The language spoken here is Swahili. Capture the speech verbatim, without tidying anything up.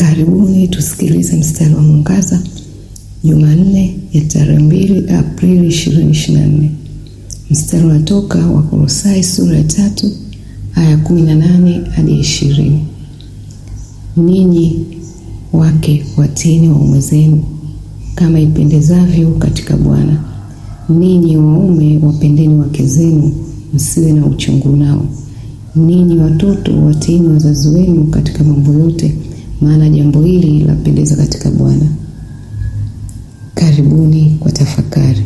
Karibuni tusikilize mstari wa mwangaza Jumanne ya tarehe mbili Aprili ishirini ishirini na nne. Mstari unatoka Wakolosai sura ya tatu aya kumi na nane hadi ishirini. Ninyi wake watiini waume zenu kama ipendezavyo katika Bwana. Ninyi waume wapendeni wake zenu, msiwe na uchungu nao. Ninyi watoto watiini wazazi wenu katika mambo yote, maana jambo hili lapendeza katika Bwana. Karibuni kwa tafakari.